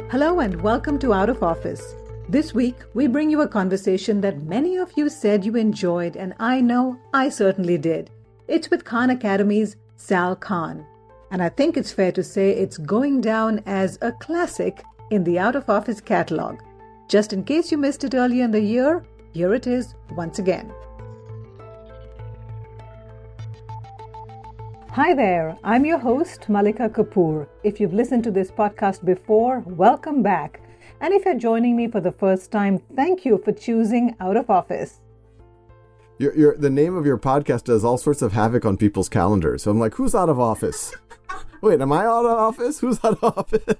Hello and welcome to Out of Office. This week, we bring you a conversation that many of you said you enjoyed, and I know I certainly did. It's with Khan Academy's Sal Khan. And I think it's fair to say it's going down as a classic in the Out of Office catalog. Just in case you missed it earlier in the year, here it is once again. Hi there, I'm your host, Malika Kapoor. If you've listened to this podcast before, welcome back. And if you're joining me for the first time, thank you for choosing Out of Office. The name of your podcast does all sorts of havoc on people's calendars. So I'm like, who's out of office? Wait, am I out of office? Who's out of office?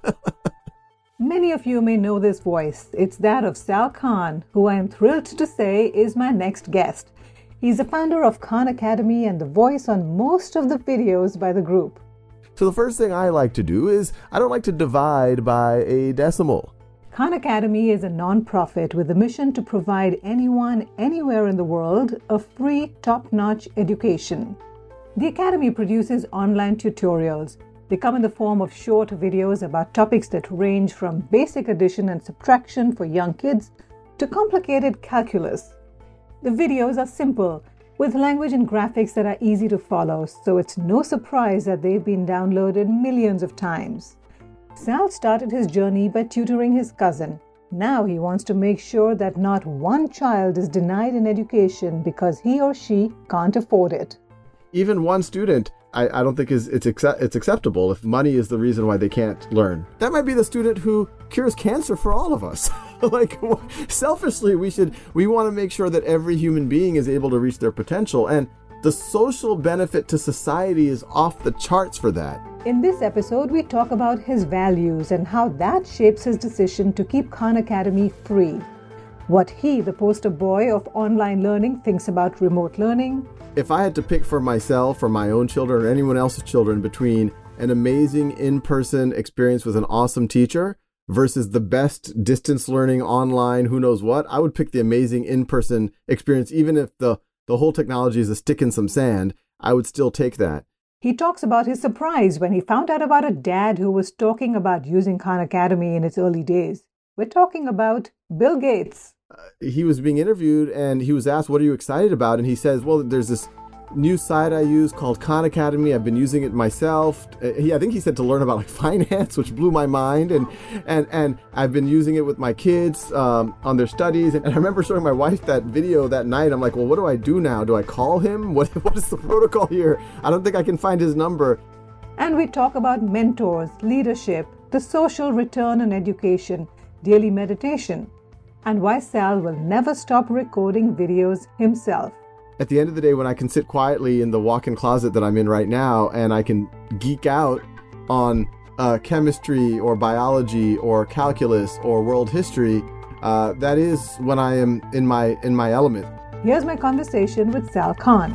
Many of you may know this voice. It's that of Sal Khan, who I am thrilled to say is my next guest. He's the founder of Khan Academy and the voice on most of the videos by the group. So the first thing I like to do is I don't like to divide by a decimal. Khan Academy is a non-profit with a mission to provide anyone, anywhere in the world, a free, top-notch education. The Academy produces online tutorials. They come in the form of short videos about topics that range from basic addition and subtraction for young kids to complicated calculus. The videos are simple, with language and graphics that are easy to follow, so it's no surprise that they've been downloaded millions of times. Sal started his journey by tutoring his cousin. Now he wants to make sure that not one child is denied an education because he or she can't afford it. Even one student, I don't think it's acceptable if money is the reason why they can't learn. That might be the student who cures cancer for all of us. Like, selfishly, we want to make sure that every human being is able to reach their potential, and the social benefit to society is off the charts for that. In this episode, we talk about his values and how that shapes his decision to keep Khan Academy free. What he, the poster boy of online learning, thinks about remote learning. If I had to pick for myself or my own children or anyone else's children between an amazing in-person experience with an awesome teacher versus the best distance learning online, who knows what, I would pick the amazing in-person experience. Even if the whole technology is a stick in some sand, I would still take that. He talks about his surprise when he found out about a dad who was talking about using Khan Academy in its early days. We're talking about Bill Gates. He was being interviewed and he was asked, what are you excited about? And he says, well, there's this new site I use called Khan Academy. I've been using it myself. I think he said to learn about like finance, which blew my mind. And I've been using it with my kids on their studies. And I remember showing my wife that video that night. I'm like, well, what do I do now? Do I call him? What is the protocol here? I don't think I can find his number. And we talk about mentors, leadership, the social return on education, daily meditation, and why Sal will never stop recording videos himself. At the end of the day, when I can sit quietly in the walk-in closet that I'm in right now and I can geek out on chemistry or biology or calculus or world history, that is when I am in my element. Here's my conversation with Sal Khan.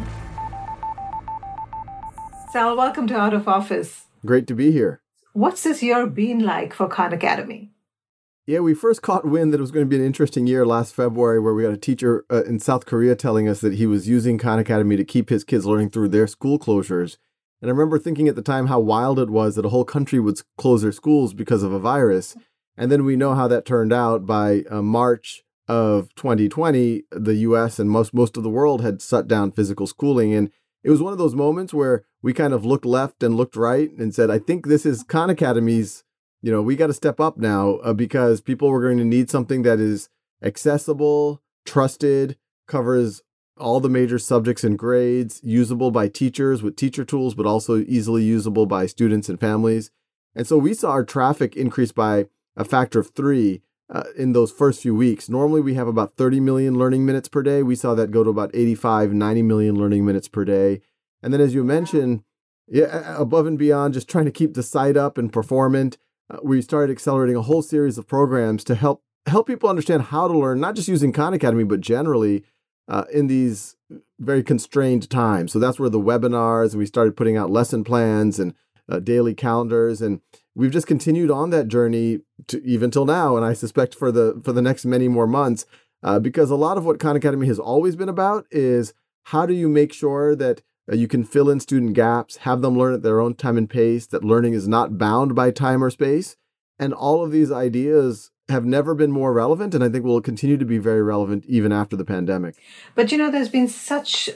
Sal, welcome to Out of Office. Great to be here. What's this year been like for Khan Academy? Yeah, we first caught wind that it was going to be an interesting year last February, where we got a teacher in South Korea telling us that he was using Khan Academy to keep his kids learning through their school closures. And I remember thinking at the time how wild it was that a whole country would close their schools because of a virus. And then we know how that turned out. By March of 2020, the U.S. and most of the world had shut down physical schooling. And it was one of those moments where we kind of looked left and looked right and said, I think this is Khan Academy's, we got to step up now because people were going to need something that is accessible, trusted, covers all the major subjects and grades, usable by teachers with teacher tools, but also easily usable by students and families. And so we saw our traffic increase by a factor of 3 in those first few weeks. Normally we have about 30 million learning minutes per day. We saw that go to about 85, 90 million learning minutes per day. And then as you mentioned, above and beyond just trying to keep the site up and performant, we started accelerating a whole series of programs to help people understand how to learn, not just using Khan Academy, but generally in these very constrained times. So that's where the webinars, and we started putting out lesson plans and daily calendars. And we've just continued on that journey to even till now. And I suspect for the next many more months, because a lot of what Khan Academy has always been about is how do you make sure that you can fill in student gaps, have them learn at their own time and pace, that learning is not bound by time or space. And all of these ideas have never been more relevant, and I think will continue to be very relevant even after the pandemic. But there's been such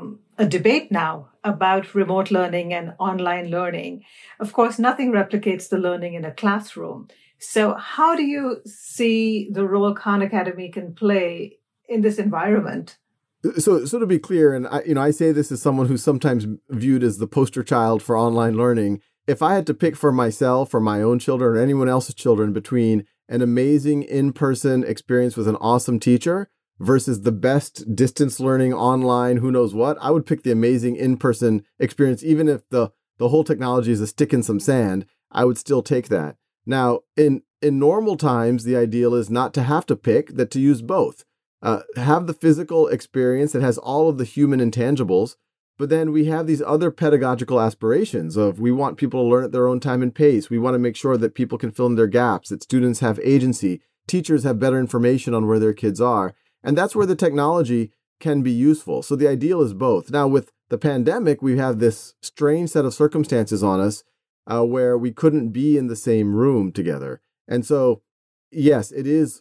a debate now about remote learning and online learning. Of course, nothing replicates the learning in a classroom. So how do you see the role Khan Academy can play in this environment? So to be clear, and I say this as someone who's sometimes viewed as the poster child for online learning. If I had to pick for myself or my own children or anyone else's children between an amazing in-person experience with an awesome teacher versus the best distance learning online, who knows what, I would pick the amazing in-person experience. Even if the whole technology is a stick in some sand, I would still take that. Now, in normal times, the ideal is not to have to pick, that to use both. Have the physical experience that has all of the human intangibles, but then we have these other pedagogical aspirations of we want people to learn at their own time and pace. We want to make sure that people can fill in their gaps, that students have agency, teachers have better information on where their kids are. And that's where the technology can be useful. So the ideal is both. Now, with the pandemic, we have this strange set of circumstances on us where we couldn't be in the same room together. And so, yes, it is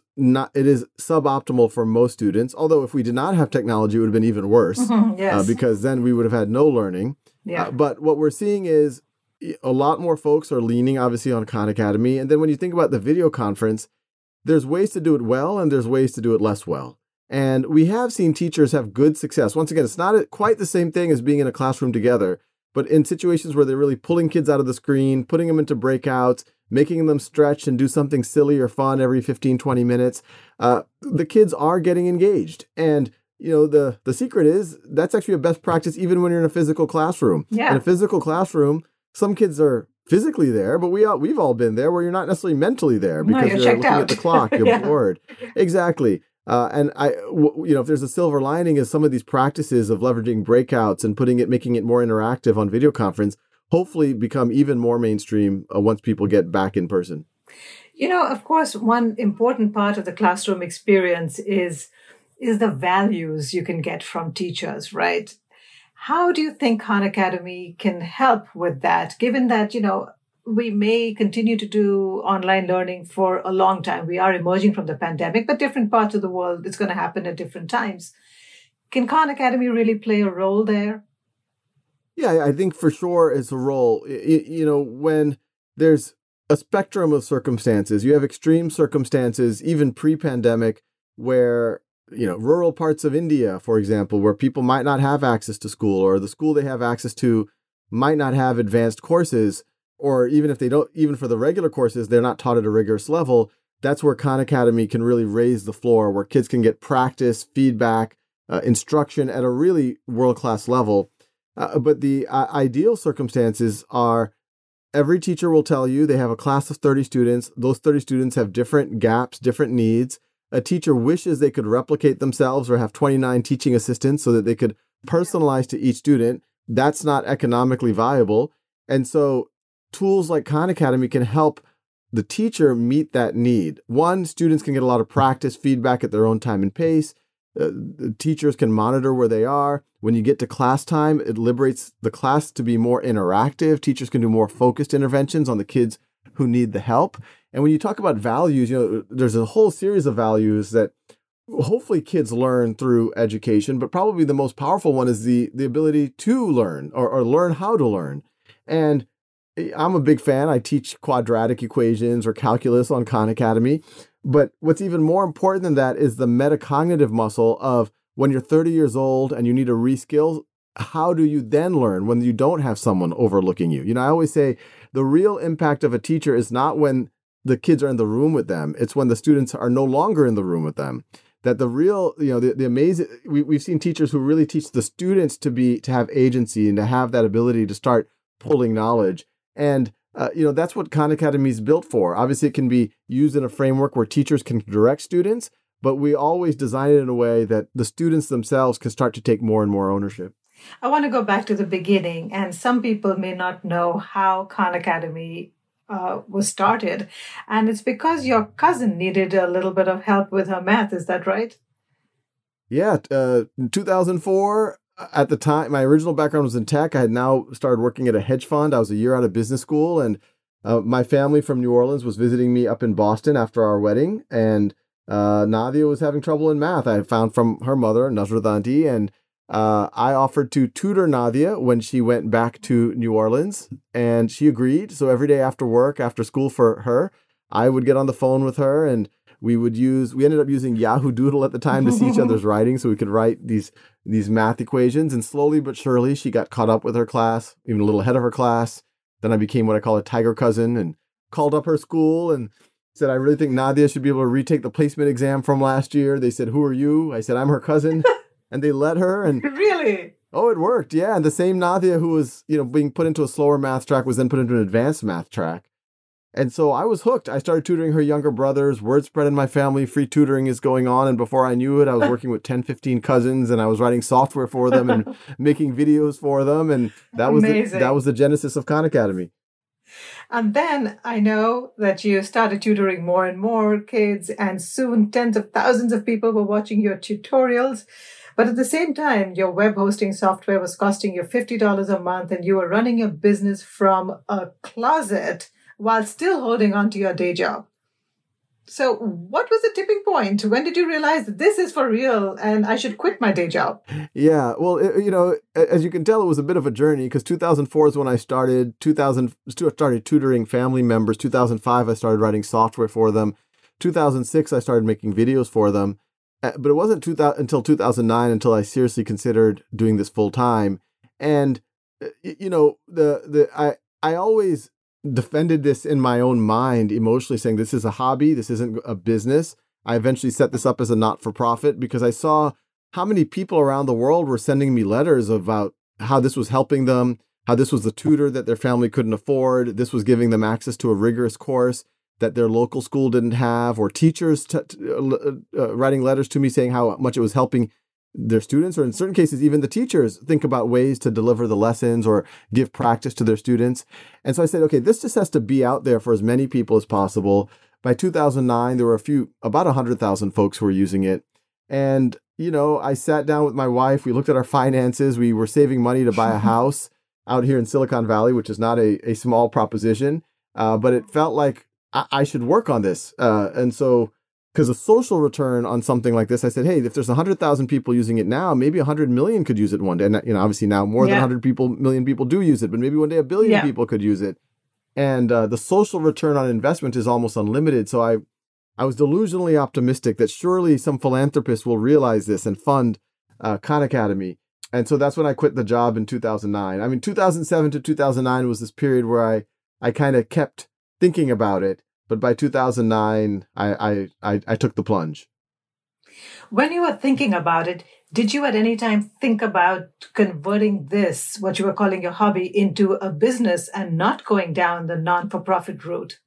suboptimal for most students. Although if we did not have technology, it would have been even worse. Yes. Because then we would have had no learning. Yeah. But what we're seeing is a lot more folks are leaning, obviously, on Khan Academy. And then when you think about the video conference, there's ways to do it well and there's ways to do it less well. And we have seen teachers have good success. Once again, it's not quite the same thing as being in a classroom together, but in situations where they're really pulling kids out of the screen, putting them into breakouts, making them stretch and do something silly or fun every 15, 20 minutes, the kids are getting engaged. And, the secret is that's actually a best practice even when you're in a physical classroom. Yeah. In a physical classroom, some kids are physically there, but we've all been there where you're not necessarily mentally there because you're looking at the clock, you're bored. Exactly. And if there's a silver lining is some of these practices of leveraging breakouts and making it more interactive on video conference, hopefully become even more mainstream once people get back in person. Of course, one important part of the classroom experience is the values you can get from teachers, right? How do you think Khan Academy can help with that, given that, we may continue to do online learning for a long time. We are emerging from the pandemic, but different parts of the world, it's going to happen at different times. Can Khan Academy really play a role there? Yeah, I think for sure it's a role. When there's a spectrum of circumstances, you have extreme circumstances, even pre-pandemic, where, rural parts of India, for example, where people might not have access to school, or the school they have access to might not have advanced courses, or even if they don't, even for the regular courses, they're not taught at a rigorous level. That's where Khan Academy can really raise the floor, where kids can get practice, feedback, instruction at a really world-class level. But the ideal circumstances are every teacher will tell you they have a class of 30 students. Those 30 students have different gaps, different needs. A teacher wishes they could replicate themselves or have 29 teaching assistants so that they could personalize to each student. That's not economically viable. And so tools like Khan Academy can help the teacher meet that need. One, students can get a lot of practice, feedback at their own time and pace. The teachers can monitor where they are. When you get to class time, it liberates the class to be more interactive. Teachers can do more focused interventions on the kids who need the help. And when you talk about values, there's a whole series of values that hopefully kids learn through education, but probably the most powerful one is the ability to learn or learn how to learn. And I'm a big fan. I teach quadratic equations or calculus on Khan Academy. But what's even more important than that is the metacognitive muscle of when you're 30 years old and you need to reskill, how do you then learn when you don't have someone overlooking you? I always say the real impact of a teacher is not when the kids are in the room with them. It's when the students are no longer in the room with them. That the real, the amazing, we've seen teachers who really teach the students to have agency and to have that ability to start pulling knowledge. And, that's what Khan Academy is built for. Obviously, it can be used in a framework where teachers can direct students, but we always design it in a way that the students themselves can start to take more and more ownership. I want to go back to the beginning, and some people may not know how Khan Academy was started. And it's because your cousin needed a little bit of help with her math. Is that right? Yeah. In 2004, at the time, my original background was in tech. I had now started working at a hedge fund. I was a year out of business school, and My family from New Orleans was visiting me up in Boston after our wedding, and Nadia was having trouble in math. I found from her mother, Nazradanti, and I offered to tutor Nadia when she went back to New Orleans, and she agreed. So every day after work, after school for her, I would get on the phone with her, and we ended up using Yahoo Doodle at the time to see each other's writing so we could write these math equations. And slowly but surely, she got caught up with her class, even a little ahead of her class. Then I became what I call a tiger cousin and called up her school and said, I really think Nadia should be able to retake the placement exam from last year. They said, who are you? I said, I'm her cousin. And they let her. And Really? oh, it worked. Yeah. And the same Nadia who was, being put into a slower math track was then put into an advanced math track. And so I was hooked. I started tutoring her younger brothers. Word spread in my family. Free tutoring is going on. And before I knew it, I was working with 10, 15 cousins, and I was writing software for them and making videos for them. And that was the genesis of Khan Academy. And then I know that you started tutoring more and more kids, and soon tens of thousands of people were watching your tutorials. But at the same time, your web hosting software was costing you $50 a month, and you were running your business from a closet while still holding on to your day job. So what was the tipping point? When did you realize that this is for real and I should quit my day job? Yeah, well, as you can tell, it was a bit of a journey because 2004 is when I started. Started tutoring family members. 2005, I started writing software for them. 2006, I started making videos for them. But it wasn't until 2009 until I seriously considered doing this full time. And I always defended this in my own mind emotionally, saying this is a hobby, this isn't a business. I eventually set this up as a not-for-profit because I saw how many people around the world were sending me letters about how this was helping them, how this was the tutor that their family couldn't afford, this was giving them access to a rigorous course that their local school didn't have, or teachers writing letters to me saying how much it was helping their students, or in certain cases, even the teachers think about ways to deliver the lessons or give practice to their students. And so I said, okay, this just has to be out there for as many people as possible. By 2009, there were about 100,000 folks who were using it. And, I sat down with my wife. We looked at our finances. We were saving money to buy a house out here in Silicon Valley, which is not a small proposition. But it felt like I should work on this. And so, because a social return on something like this, I said, hey, if there's 100,000 people using it now, maybe 100 million could use it one day. And, obviously now more than 100 million people do use it, but maybe one day 1 billion people could use it. And the social return on investment is almost unlimited. So I was delusionally optimistic that surely some philanthropist will realize this and fund Khan Academy. And so that's when I quit the job in 2009. I mean, 2007 to 2009 was this period where I kind of kept thinking about it. But by 2009, I took the plunge. When you were thinking about it, did you at any time think about converting this, what you were calling your hobby, into a business and not going down the non-for-profit route?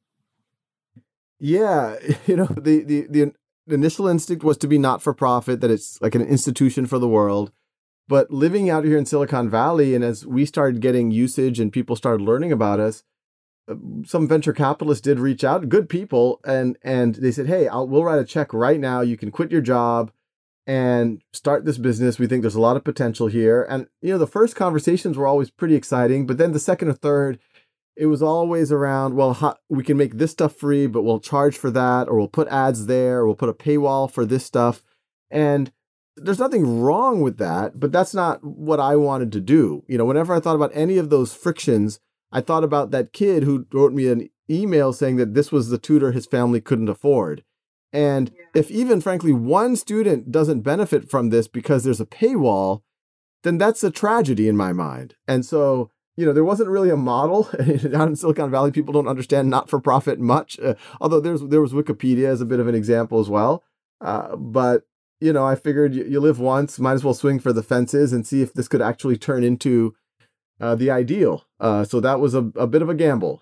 Yeah, the initial instinct was to be not-for-profit, that it's like an institution for the world. But living out here in Silicon Valley, and as we started getting usage and people started learning about us, some venture capitalists did reach out, good people, and they said, hey, we'll write a check right now. You can quit your job and start this business. We think there's a lot of potential here. And, the first conversations were always pretty exciting, but then the second or third, it was always around, well, we can make this stuff free, but we'll charge for that, or we'll put ads there, or we'll put a paywall for this stuff. And there's nothing wrong with that, but that's not what I wanted to do. Whenever I thought about any of those frictions, I thought about that kid who wrote me an email saying that this was the tutor his family couldn't afford. And if even, frankly, one student doesn't benefit from this because there's a paywall, then that's a tragedy in my mind. And so, there wasn't really a model. Down in Silicon Valley, people don't understand not-for-profit much, although there was Wikipedia as a bit of an example as well. But, I figured you live once, might as well swing for the fences and see if this could actually turn into the ideal. So that was a bit of a gamble.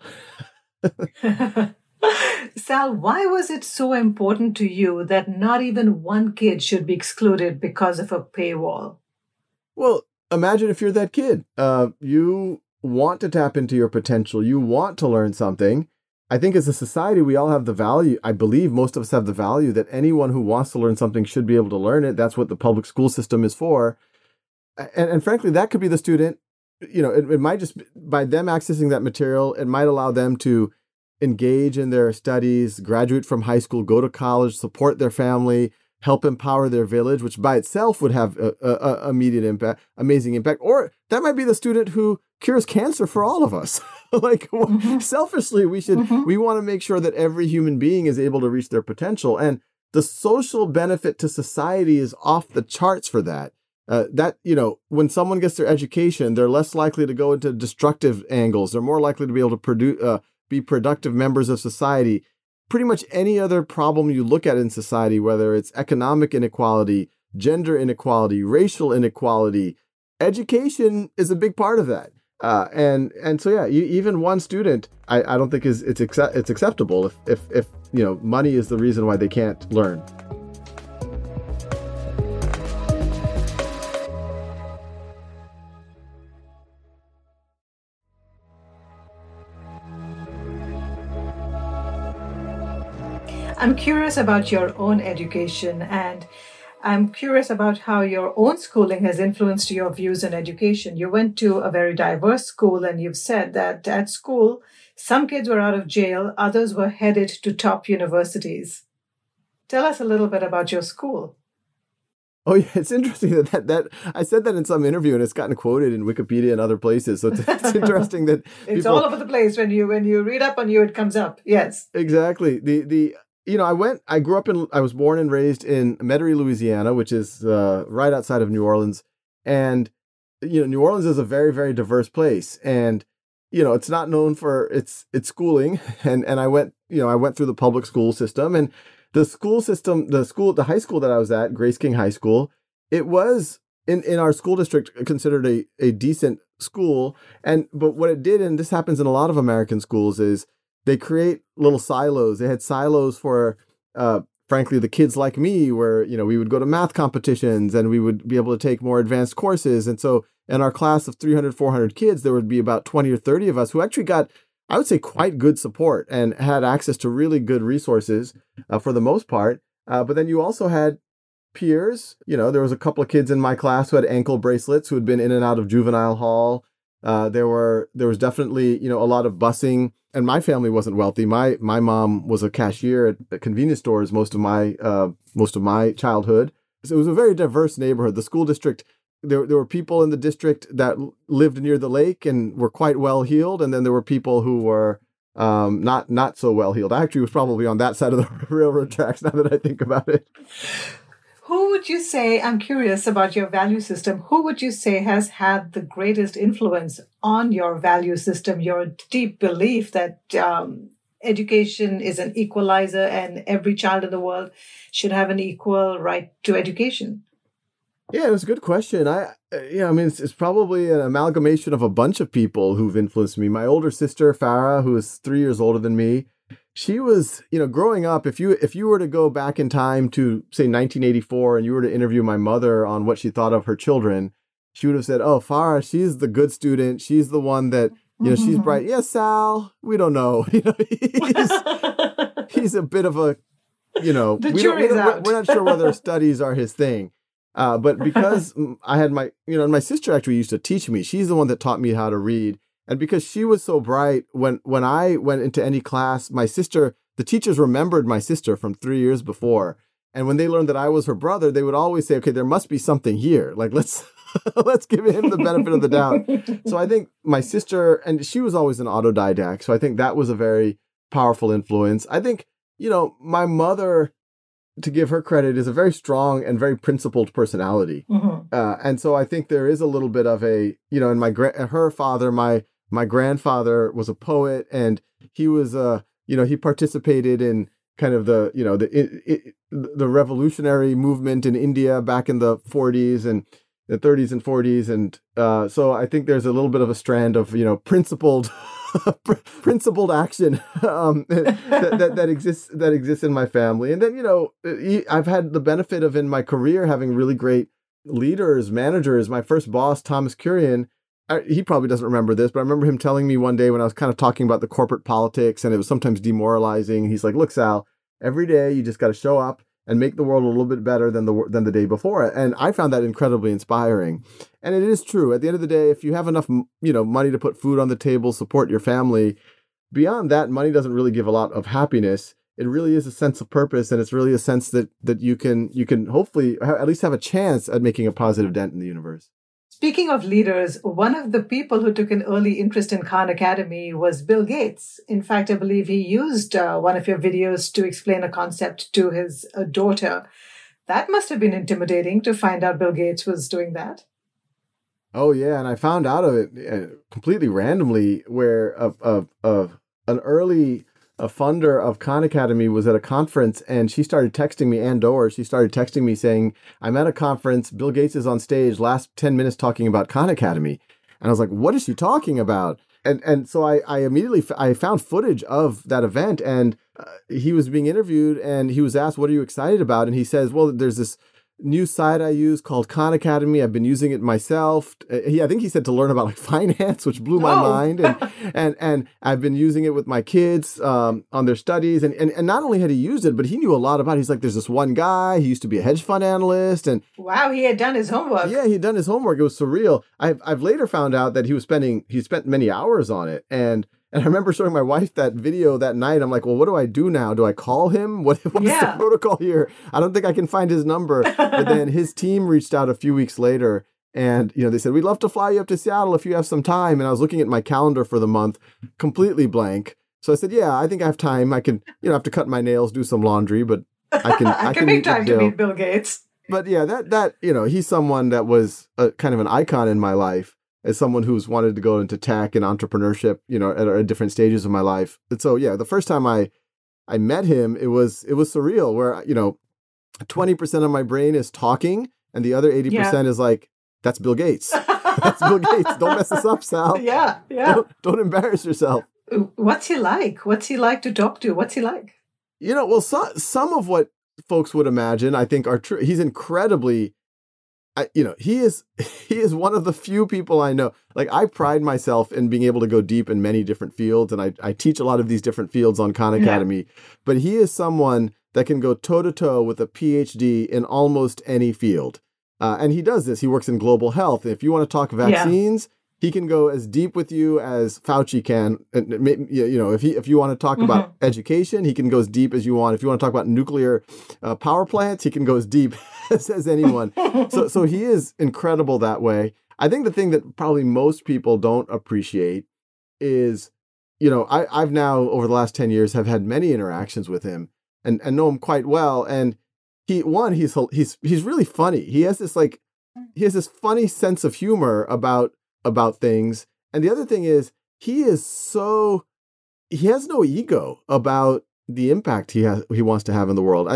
Sal, why was it so important to you that not even one kid should be excluded because of a paywall? Well, imagine if you're that kid. You want to tap into your potential. You want to learn something. I think as a society, we all have the value. I believe most of us have the value that anyone who wants to learn something should be able to learn it. That's what the public school system is for. And frankly, that could be the student. It might just, by them accessing that material, it might allow them to engage in their studies, graduate from high school, go to college, support their family, help empower their village, which by itself would have a immediate impact, amazing impact. Or that might be the student who cures cancer for all of us. Like selfishly, we want to make sure that every human being is able to reach their potential. And the social benefit to society is off the charts for that. When someone gets their education, they're less likely to go into destructive angles. They're more likely to be able to be productive members of society. Pretty much any other problem you look at in society, whether it's economic inequality, gender inequality, racial inequality, education is a big part of that. Even one student, I don't think it's acceptable if money is the reason why they can't learn. I'm curious about your own education, and I'm curious about how your own schooling has influenced your views on education. You went to a very diverse school, and you've said that at school, some kids were out of jail, others were headed to top universities. Tell us a little bit about your school. Oh, yeah, it's interesting that I said that in some interview, and it's gotten quoted in Wikipedia and other places. So it's interesting that it's all over the place. When you read up on you, it comes up. Yes, exactly. I was born and raised in Metairie, Louisiana, which is right outside of New Orleans. And, New Orleans is a very, very diverse place. And, it's not known for its schooling. And I went through the public school system, and the high school that I was at, Grace King High School, it was in our school district considered a decent school. But what it did, and this happens in a lot of American schools, is they create little silos. They had silos for, frankly, the kids like me, where, we would go to math competitions and we would be able to take more advanced courses. And so in our class of 300, 400 kids, there would be about 20 or 30 of us who actually got, I would say, quite good support and had access to really good resources for the most part. But then you also had peers. There was a couple of kids in my class who had ankle bracelets, who had been in and out of juvenile hall. There was definitely, a lot of busing. And my family wasn't wealthy. My mom was a cashier at convenience stores most of my childhood. So it was a very diverse neighborhood. The school district, there were people in the district that lived near the lake and were quite well heeled, and then there were people who were not so well heeled. I actually was probably on that side of the railroad tracks, now that I think about it. Who would you say, I'm curious about your value system, who would you say has had the greatest influence on your value system, your deep belief that education is an equalizer and every child in the world should have an equal right to education? Yeah, it was a good question. It's probably an amalgamation of a bunch of people who've influenced me. My older sister, Farah, who is 3 years older than me, she was, growing up, if you were to go back in time to, say, 1984, and you were to interview my mother on what she thought of her children, she would have said, "Oh, Farah, she's the good student. She's the one that, she's bright. Yes, Sal, we don't know. He's a bit of a, the jury's out. We're not sure whether studies are his thing." But because I had my sister actually used to teach me. She's the one that taught me how to read. And because she was so bright, when I went into any class, the teachers remembered my sister from 3 years before. And when they learned that I was her brother, they would always say, "Okay, there must be something here. Like, let's give him the benefit of the doubt." So I think my sister, and she was always an autodidact. So I think that was a very powerful influence. I think, my mother, to give her credit, is a very strong and very principled personality. Mm-hmm. And so I think there is a little bit of a, and her father, my grandfather was a poet, and he was, he participated in kind of the revolutionary movement in India back in the 40s and the 30s and 40s. And so I think there's a little bit of a strand of, principled action that exists in my family. And then, I've had the benefit of, in my career, having really great leaders, managers. My first boss, Thomas Kurian, he probably doesn't remember this, but I remember him telling me one day when I was kind of talking about the corporate politics, and it was sometimes demoralizing. He's like, "Look, Sal, every day you just got to show up and make the world a little bit better than the day before." And I found that incredibly inspiring. And it is true. At the end of the day, if you have enough, money to put food on the table, support your family, beyond that, money doesn't really give a lot of happiness. It really is a sense of purpose, and it's really a sense that you can hopefully at least have a chance at making a positive dent in the universe. Speaking of leaders, one of the people who took an early interest in Khan Academy was Bill Gates. In fact, I believe he used one of your videos to explain a concept to his daughter. That must have been intimidating to find out Bill Gates was doing that. Oh yeah, and I found out of it completely randomly, where an early funder of Khan Academy was at a conference, and she started texting me, Ann Doerr. She started texting me saying, "I'm at a conference. Bill Gates is on stage. Last 10 minutes talking about Khan Academy," and I was like, "What is she talking about?" And so I immediately I found footage of that event, and he was being interviewed, and he was asked, "What are you excited about?" And he says, "Well, there's this new site I use called Khan Academy. I've been using it myself." I think he said to learn about like finance, which blew my mind. And I've been using it with my kids on their studies. And not only had he used it, but he knew a lot about it. He's like, there's this one guy, he used to be a hedge fund analyst. And wow, he had done his homework. Yeah, he'd done his homework. It was surreal. I've later found out that he spent many hours on it. And I remember showing my wife that video that night. I'm like, well, what do I do now? Do I call him? What's the protocol here? I don't think I can find his number. But then his team reached out a few weeks later, and they said, we'd love to fly you up to Seattle if you have some time. And I was looking at my calendar for the month, completely blank. So I said, yeah, I think I have time. I can, have to cut my nails, do some laundry, but I can make time to meet Bill Gates. But yeah, that he's someone that was kind of an icon in my life, as someone who's wanted to go into tech and entrepreneurship, at different stages of my life. And so, yeah, the first time I met him, it was surreal, where, 20% of my brain is talking and the other 80% is like, that's Bill Gates. That's Bill Gates. Don't mess this up, Sal. Yeah. Don't embarrass yourself. What's he like? What's he like to talk to? What's he like? Well, some of what folks would imagine, I think, are true. He's incredibly, he is one of the few people I know. Like, I pride myself in being able to go deep in many different fields, and I teach a lot of these different fields on Khan Academy. Yeah. But he is someone that can go toe to toe with a PhD in almost any field, and he does this. He works in global health. If you want to talk vaccines, he can go as deep with you as Fauci can. And if you want to talk about education, he can go as deep as you want. If you want to talk about nuclear power plants, he can go as deep as anyone. So he is incredible that way. I think the thing that probably most people don't appreciate is, I've now over the last 10 years have had many interactions with him and know him quite well. And he's really funny. He has this funny sense of humor about things. And the other thing is, he has no ego about the impact he wants to have in the world.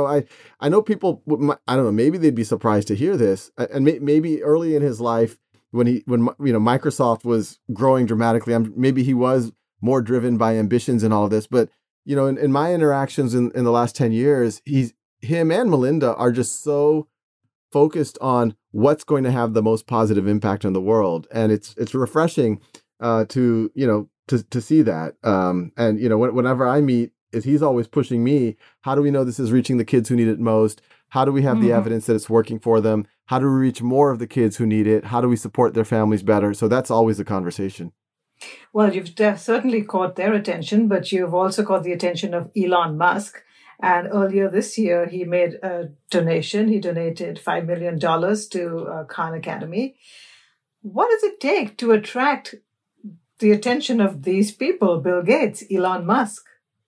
I know people, I don't know, maybe they'd be surprised to hear this. And maybe early in his life, when Microsoft was growing dramatically, maybe he was more driven by ambitions and all of this. But, in my interactions in the last 10 years, him and Melinda are just so focused on what's going to have the most positive impact on the world. And it's refreshing to see that. Whenever I meet, he's always pushing me. How do we know this is reaching the kids who need it most? How do we have the evidence that it's working for them? How do we reach more of the kids who need it? How do we support their families better? So that's always the conversation. Well, you've certainly caught their attention, but you've also caught the attention of Elon Musk. And earlier this year, he made a donation. He donated $5 million to Khan Academy. What does it take to attract the attention of these people, Bill Gates, Elon Musk?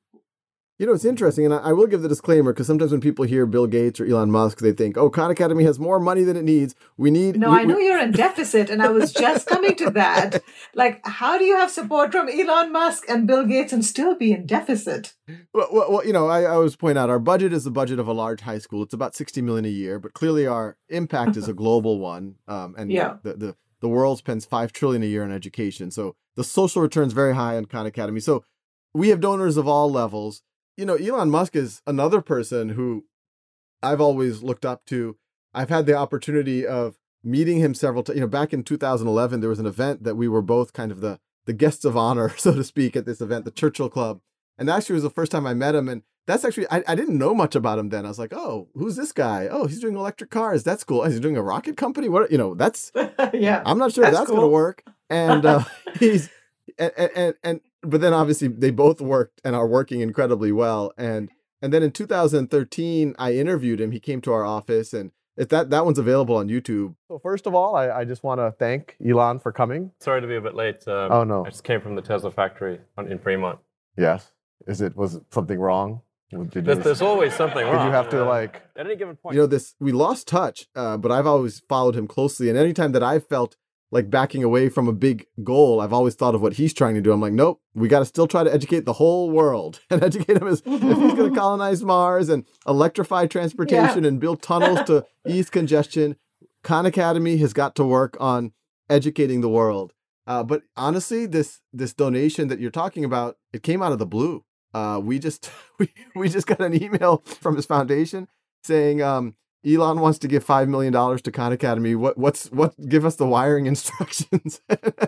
It's interesting, and I will give the disclaimer, because sometimes when people hear Bill Gates or Elon Musk, they think, oh, Khan Academy has more money than it needs. I know you're in deficit, and I was just coming to that. Like, how do you have support from Elon Musk and Bill Gates and still be in deficit? Well, I always point out our budget is the budget of a large high school. It's about $60 million a year, but clearly our impact is a global one. The world spends $5 trillion a year on education. So the social return is very high on Khan Academy. So we have donors of all levels. Elon Musk is another person who I've always looked up to. I've had the opportunity of meeting him several times. Back in 2011, there was an event that we were both kind of the guests of honor, so to speak, at this event, the Churchill Club. And actually was the first time I met him. And that's actually, I didn't know much about him then. I was like, oh, who's this guy? Oh, he's doing electric cars. That's cool. Is he doing a rocket company? What, that's, yeah, I'm not sure that's cool. Going to work. And he's, and but then obviously they both worked and are working incredibly well. And then in 2013, I interviewed him. He came to our office, and that one's available on YouTube. So first of all, I just want to thank Elon for coming. Sorry to be a bit late. Oh, no. I just came from the Tesla factory in Fremont. Yes. Was it something wrong? There's always something wrong. Did you have to at any given point? We lost touch, but I've always followed him closely. And anytime that I've felt like backing away from a big goal, I've always thought of what he's trying to do. I'm like, nope, we got to still try to educate the whole world and educate him if he's going to colonize Mars and electrify transportation and build tunnels to ease congestion. Khan Academy has got to work on educating the world. But honestly, this donation that you're talking about, it came out of the blue. We just got an email from his foundation saying, Elon wants to give $5 million to Khan Academy. Give us the wiring instructions.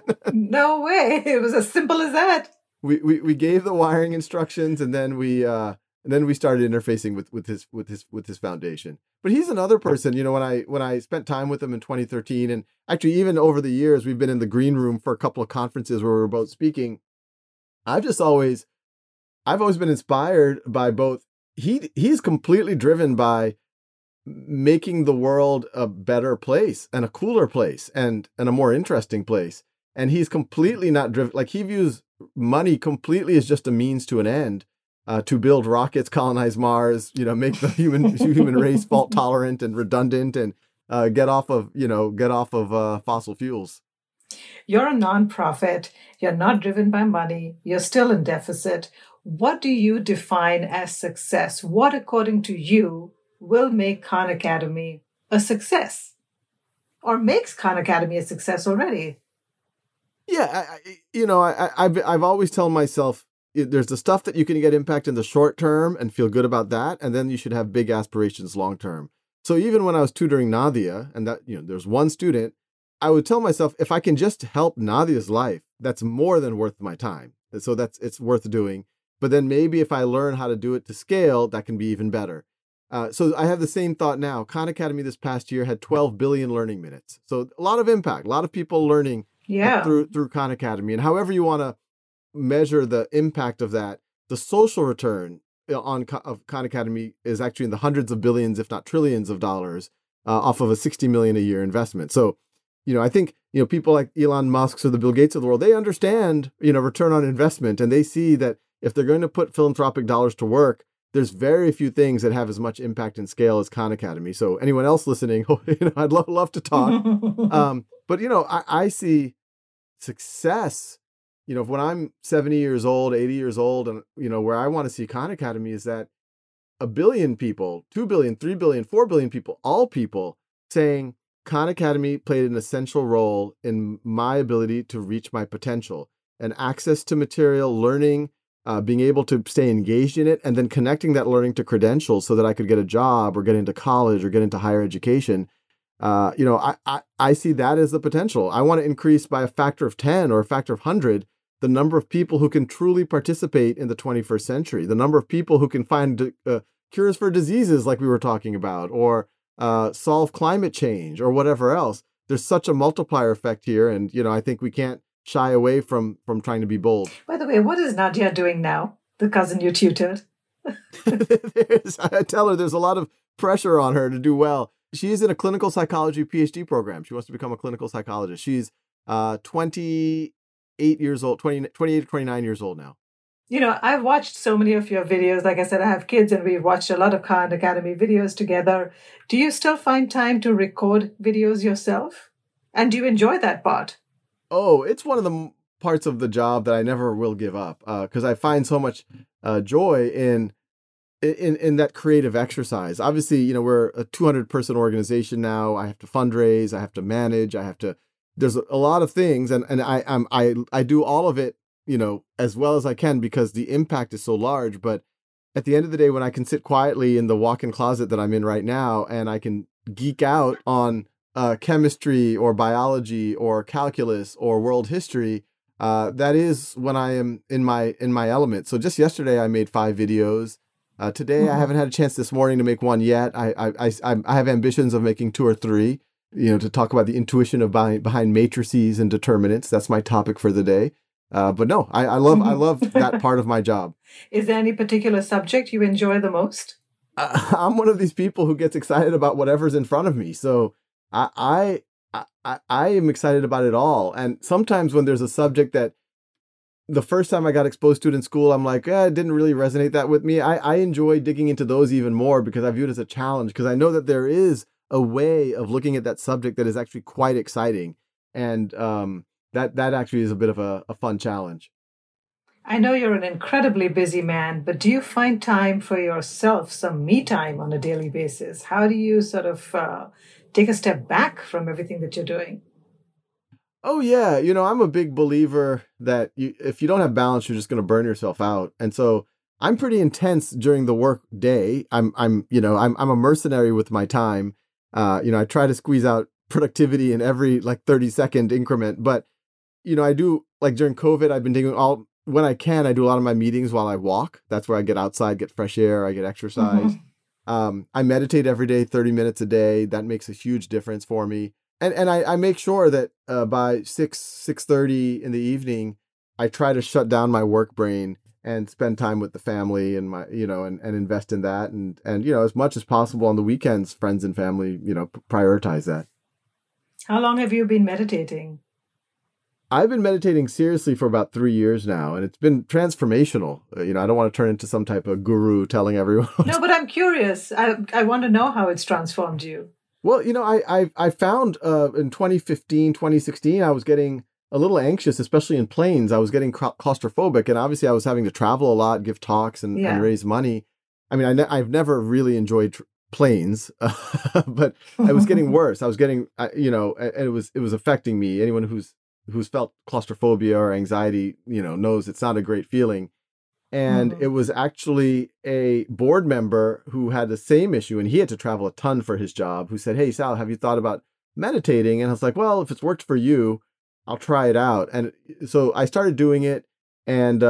No way. It was as simple as that. We gave the wiring instructions, and then we started interfacing with his foundation. But he's another person, when I spent time with him in 2013, and actually even over the years, we've been in the green room for a couple of conferences where we were both speaking. I've always been inspired by both. He's completely driven by making the world a better place and a cooler place and a more interesting place. And he's completely not driven, like he views money completely as just a means to an end, to build rockets, colonize Mars, make the human race fault tolerant and redundant, and get off of fossil fuels. You're a nonprofit. You're not driven by money. You're still in deficit. What do you define as success? What, according to you, will make Khan Academy a success, or makes Khan Academy a success already? Yeah, I've always told myself there's the stuff that you can get impact in the short term and feel good about that, and then you should have big aspirations long term. So even when I was tutoring Nadia, and that there's one student, I would tell myself, if I can just help Nadia's life, that's more than worth my time. And so it's worth doing. But then maybe if I learn how to do it to scale, that can be even better. So I have the same thought now. Khan Academy this past year had 12 billion learning minutes. So a lot of impact, a lot of people learning through Khan Academy. And however you want to measure the impact of that, the social return of Khan Academy is actually in the hundreds of billions, if not trillions of dollars, off of a 60 million a year investment. So, I think, people like Elon Musk or the Bill Gates of the world, they understand, return on investment, and they see that if they're going to put philanthropic dollars to work, there's very few things that have as much impact and scale as Khan Academy. So anyone else listening, I'd love to talk. But, I see success, when I'm 70 years old, 80 years old, and, where I want to see Khan Academy is that 1 billion people, 2 billion, 3 billion, 4 billion people, all people saying Khan Academy played an essential role in my ability to reach my potential, and access to material, learning, being able to stay engaged in it, and then connecting that learning to credentials so that I could get a job or get into college or get into higher education. I see that as the potential. I want to increase by a factor of 10 or a factor of 100 the number of people who can truly participate in the 21st century, the number of people who can find cures for diseases like we were talking about, or solve climate change or whatever else. There's such a multiplier effect here. And, I think we can't shy away from trying to be bold. By the way, what is Nadia doing now, the cousin you tutored? I tell her there's a lot of pressure on her to do well. She is in a clinical psychology PhD program. She wants to become a clinical psychologist. She's 28 years old, 28 to 29 years old now. I've watched so many of your videos. Like I said, I have kids, and we've watched a lot of Khan Academy videos together. Do you still find time to record videos yourself? And do you enjoy that part? Oh, it's one of the parts of the job that I never will give up, because I find so much joy in that creative exercise. Obviously, we're a 200-person organization now. I have to fundraise. I have to manage. There's a lot of things, and I do all of it, as well as I can, because the impact is so large. But at the end of the day, when I can sit quietly in the walk-in closet that I'm in right now, and I can geek out on chemistry or biology or calculus or world history, that is when I am in my element. So just yesterday I made 5 videos. Today I haven't had a chance this morning to make one yet. I have ambitions of making 2 or 3, to talk about the intuition behind matrices and determinants. That's my topic for the day. But no, I love that part of my job. Is there any particular subject you enjoy the most? I'm one of these people who gets excited about whatever's in front of me. So I am excited about it all. And sometimes when there's a subject that the first time I got exposed to it in school, I'm like, it didn't really resonate that with me. I enjoy digging into those even more because I view it as a challenge, because I know that there is a way of looking at that subject that is actually quite exciting. And that actually is a bit of a fun challenge. I know you're an incredibly busy man, but do you find time for yourself, some me time on a daily basis? How do you sort of take a step back from everything that you're doing? Oh, yeah. I'm a big believer that if you don't have balance, you're just going to burn yourself out. And so I'm pretty intense during the work day. I'm a mercenary with my time. I try to squeeze out productivity in every 30-second increment. But, I do, during COVID, I've been doing when I can, I do a lot of my meetings while I walk. That's where I get outside, get fresh air, I get exercise. Mm-hmm. I meditate every day, 30 minutes a day. That makes a huge difference for me. And I make sure that by 6:30 in the evening, I try to shut down my work brain and spend time with the family and my, and invest in that. And as much as possible on the weekends, friends and family, prioritize that. How long have you been meditating? I've been meditating seriously for about 3 years now, and it's been transformational. I don't want to turn into some type of guru telling everyone. No, but I'm curious. I want to know how it's transformed you. Well, I found in 2015, 2016, I was getting a little anxious, especially in planes. I was getting claustrophobic, and obviously I was having to travel a lot, give talks, and raise money. I mean, I've never really enjoyed planes, but it was getting worse. I was getting, and it was affecting me. Anyone who's felt claustrophobia or anxiety, knows it's not a great feeling. And it was actually a board member who had the same issue, and he had to travel a ton for his job, who said, "Hey, Sal, have you thought about meditating?" And I was like, well, if it's worked for you, I'll try it out. And so I started doing it. And,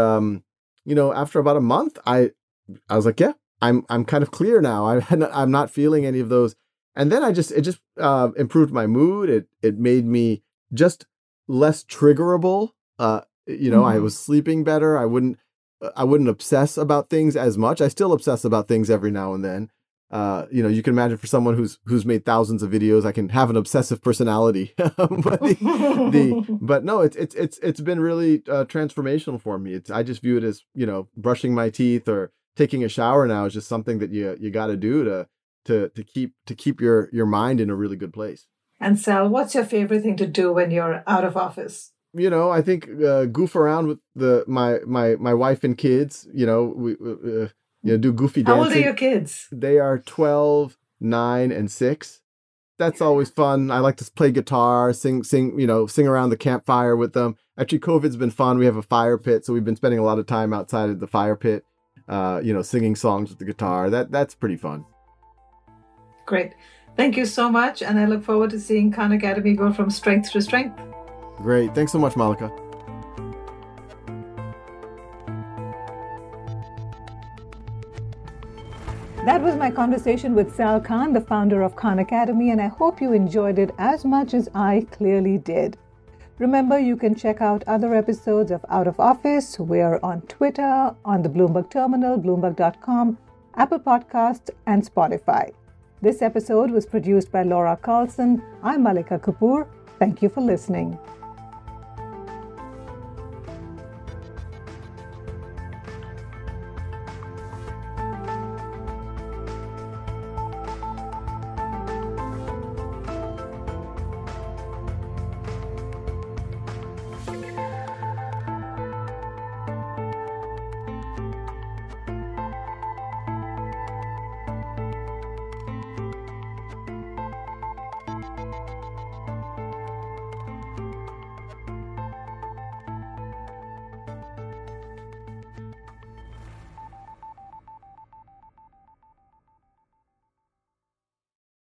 after about a month, I was like, yeah, I'm kind of clear now. I'm not feeling any of those. And then it just improved my mood. It made me just less triggerable. I was sleeping better. I wouldn't obsess about things as much. I still obsess about things every now and then. You can imagine for someone who's made thousands of videos, I can have an obsessive personality. but no, it's been really transformational for me. I just view it as, brushing my teeth or taking a shower now is just something that you got to do to keep your mind in a really good place. And Sal, what's your favorite thing to do when you're out of office? I think goof around with my wife and kids. We do goofy dancing. How old are your kids? They are 12, 9, and 6. That's always fun. I like to play guitar, sing around the campfire with them. Actually, COVID's been fun. We have a fire pit, so we've been spending a lot of time outside of the fire pit, singing songs with the guitar. That's pretty fun. Great. Thank you so much, and I look forward to seeing Khan Academy go from strength to strength. Great. Thanks so much, Malika. That was my conversation with Sal Khan, the founder of Khan Academy, and I hope you enjoyed it as much as I clearly did. Remember, you can check out other episodes of Out of Office. We're on Twitter, on the Bloomberg Terminal, Bloomberg.com, Apple Podcasts, and Spotify. This episode was produced by Laura Carlson. I'm Malika Kapoor. Thank you for listening.